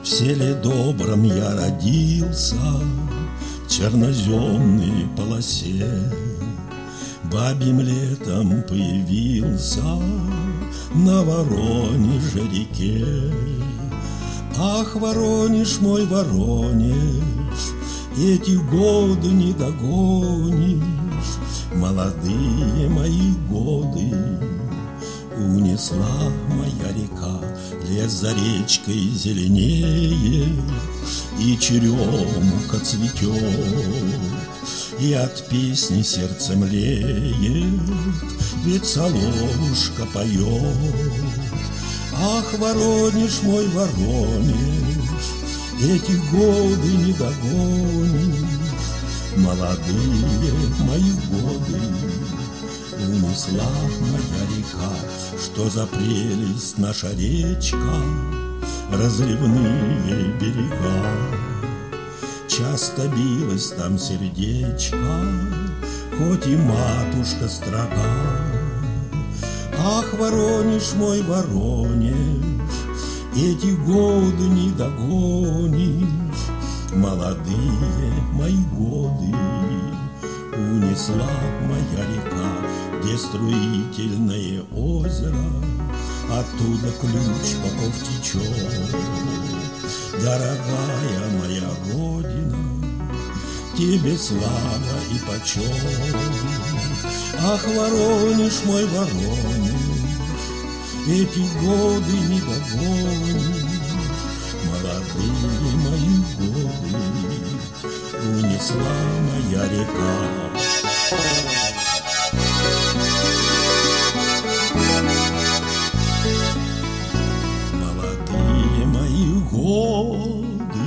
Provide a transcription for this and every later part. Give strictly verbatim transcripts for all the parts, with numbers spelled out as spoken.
В селе добром я родился, в черноземной полосе. Бабьим летом появился на Воронеже реке. Ах, Воронеж мой, Воронеж, эти годы не догонишь. Молодые мои годы унесла моя река. Лес за речкой зеленеет, и черемуха цветет, и от песни сердце млеет, ведь соловушка поет. Ах, Воронеж мой, Воронеж, эти годы не догонишь. Молодые мои годы унесла моя река. Что за прелесть наша речка, разливные берега. Часто билось там сердечко, хоть и матушка строга. Ах, Воронеж мой, Воронеж, эти годы не догонишь. Молодые мои годы унесла моя река. Где струительное озеро, оттуда ключ Попов течет. Дорогая моя Родина, тебе слава и почет. Ах, Воронеж мой, Воронеж, эти годы не догонишь. Молодые мои годы унесла моя река. Молодые мои годы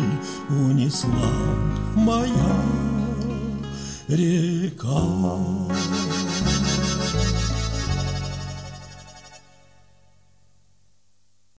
унесла моя река.